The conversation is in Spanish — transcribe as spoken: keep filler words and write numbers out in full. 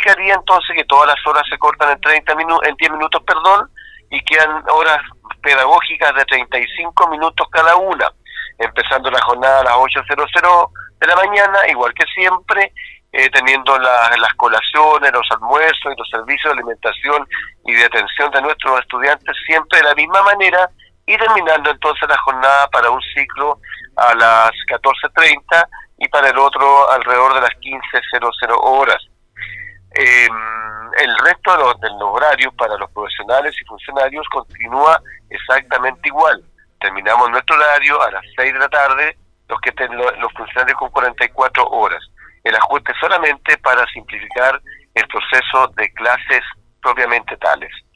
implicaría entonces que todas las horas se cortan en treinta minutos, en diez minutos, perdón, y quedan horas pedagógicas de treinta y cinco minutos cada una, empezando la jornada a las ocho de la mañana, igual que siempre, eh, teniendo la, las colaciones, los almuerzos y los servicios de alimentación y de atención de nuestros estudiantes siempre de la misma manera, y terminando entonces la jornada para un ciclo a las catorce treinta y para el otro alrededor de las quince horas. Eh, el resto de los, de los horarios para los profesionales y funcionarios continúa exactamente igual. Terminamos nuestro horario a las seis de la tarde, los que ten, los funcionarios con cuarenta y cuatro horas. El ajuste solamente para simplificar el proceso de clases propiamente tales.